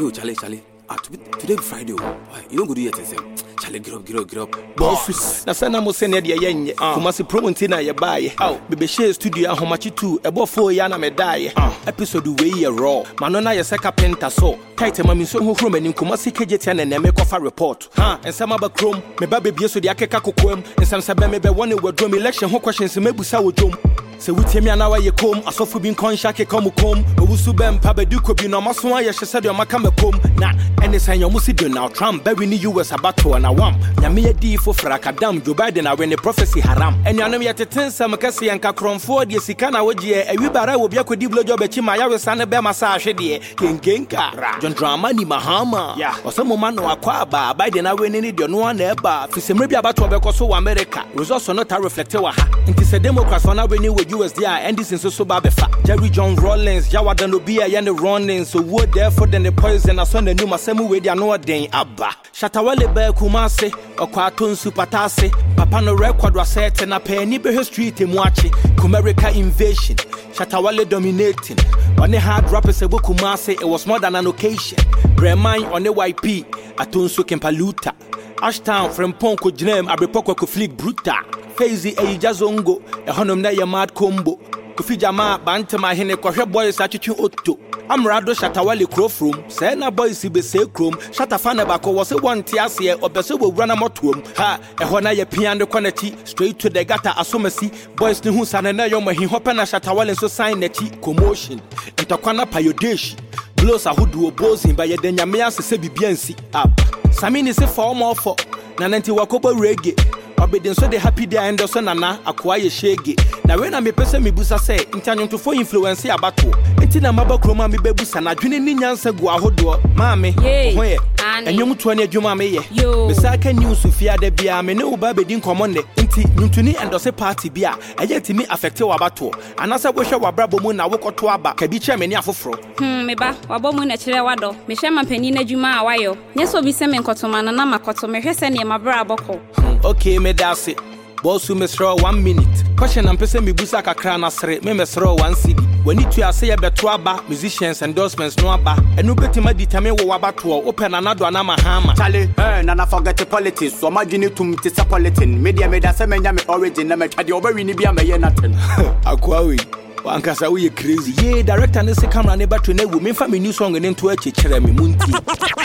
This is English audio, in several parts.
Yo, Charlie. Today Friday. You don't go do yet. Charlie, get up. Boss, na sana mo send ya yenye. Kumasi promote na ya buy. Bebe share studio a homachi 2. Ebo 4 ya na me die. Episode we ye raw. Manona ya seka penta so. Tight mami so ho from anim kumasi kejeti na me kofa report. Ensama ba chrome. Me ba bebie so de akeka kokoam. Ensam sabe me be won we drum election ho questions me busa wo dwom. Se wuti mi anawa ye kom asofu bin konsha ke kom owusu bem pa bedu ko bi no maso aye hyese de maka makom na ene san yo musi Donald Trump be ni US abato na wam nyame ye di fo frakadam Joe Biden na we ne prophecy haram enuanom ye tetensa makase yanka kromfo de sika na wogie awibara wo bia kodi blojo be chi ma ya we san be masa ahwede kenkenka John Dramani Mahama osemo ma no akwa ba Biden na we ni de no na eba fisemre bi abato be koso wa America results no ta reflect wa ha nti se Democrats na we ni USD and this is so bad. Jerry John Rollins, Jawadan Obia, and the running, so wood therefore than the poison. I saw the new Masemu with the no day abba. Shatawale Bear Kumase, or Quatun Supatase, Papa no record was set and a penny be street in Mwachi, Kumerica invasion, Shatawale dominating. On the hard rappers, a Kumase, it was more than an occasion. Bremine on the YP, Atunsu Kempaluta. Ashtown from Ponko Jnem, Abrepoko Flick Bruta. Fazy Ejazongo, a honum na ya mad combo. Kofi Jama, Bantama Hene, Kwasha boys at you Otto. I'm Rado Shatawali Crowfroom, Sena boys be say chrome, Shatafana Bako was a 1 tiasia or Beso will run a motum. Ha, a hona ya piano quantity, straight to the gata asomasi, boys to who san and Nayoma, he hop and a Shatawal and so sign the commotion. And Takwana Payodeshi. Blows a hood will boss him by a Denyamia se biensi up. Samin is a form of for Nananti Wakoba reggae. Obedient so the happy day and also nana acquire shaggy. Now when I me person me busa say intending to for influence ya battle. Entina maba chroma me bebusa na dwene ni nyansa gu ahodo. Mame, hoye. Enyum 20 adwuma me ye. Besaka news fia de bia me ne oba bedin common ne. Nti ntuni endose party bia. Eye timi affect wa battle. Anasa wo hwe wa brabo mu na wo koto aba. Kabi che me ne afoforo. Me ba, wabo mu na kire wado. Me hwe mampani na adwuma a wayo. Nyeso bi se me nkotoma na makoto me hwe se ne mabra aboko. Okay, me that's it. Boss who mesro 1 minute. Question and person me busa kakra na sre me mesro 1 CD. When it to say beto aba musicians endorsements no aba. Enu betima determine wo wabato open anado na mahama. Charlie, na forget the politics. So imagine to me to politin. Media me da say me nya me origin na me twade oberi ni bia me ye nothing. Akwawi. Wankasa we crazy. Yeah, director ne se camera ne battery na wu me fa me new song ne nto akekere me munti.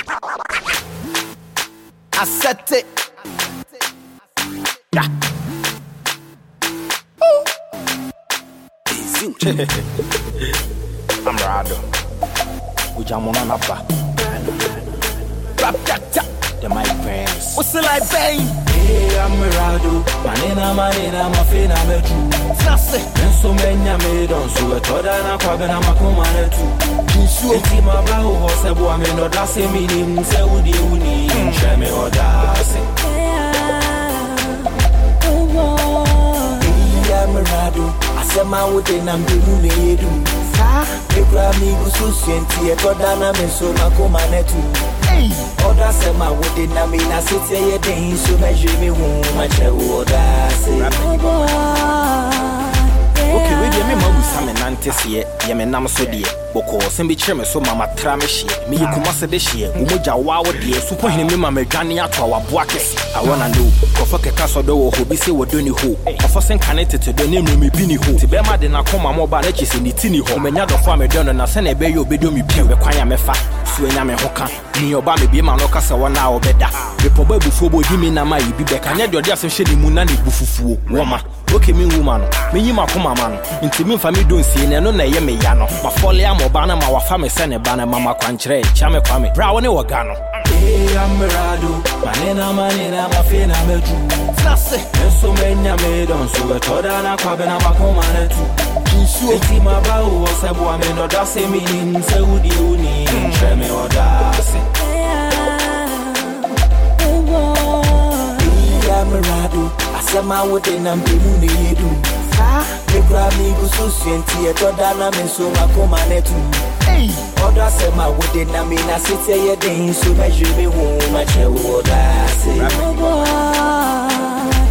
I set it. Yeah. I'm Rado. Ujamona napa. The my friends. What's the like bang? Hey, I'm Rado. Manina, mafina metu. Nase. Enso menya me don so we toda na kwabe na makomane tu. Kinsu. Enti mabra ho se bo ame no da se minim se udi uni. Ncheme odase. Merado, I said my wood and I'm doing it. The Grammy was so senti, a Godana Meso, Macoma Netu. Oda said my wood and I mean, I sit here, they so measure me home, I shall order. Okay, we me ma busame nantese ye me nam so de boko sem bi kire me so mama tra me hye me yikumase de hye umogya wawo de supo hene me mama dwane ato awaboa kese I wanna know kofa keka so do wo hobi se wodoni ho ofo sen connected to the name me bi ni ho ti be ma de na koma mo ba na chese ni ti ni ho menya do fo me don na se na be ye obedo mi bi we kwanya me fa so enya me ho ka ni oba me bi ma no kasa wona obeda be po ba bufuo bo di mi na ma ibi be kanya de odi asem hye ni mu na ne bufufuo woma okay me woman me yima koma man nti me fa me don sie ne no na ye me ya no ma fole am oba na ma wafa me se ne ba na mama kwankyere cha me kwa me bra wo ne wo ga no I'm Rado, manina mafina metu. Nase. Enso menya me don so we toda na kwabe na makomane tu. Kinsu. Enti mabra wo se bo ame no da se minim se udi uni. Ncheme odase. I'm Rado, I said my wood and I'm doing it. The Grammy was so senti, a Godana Meso, Macoma Netu. Oda said my wood and I mean, I sit here, they so measure me home, I shall order.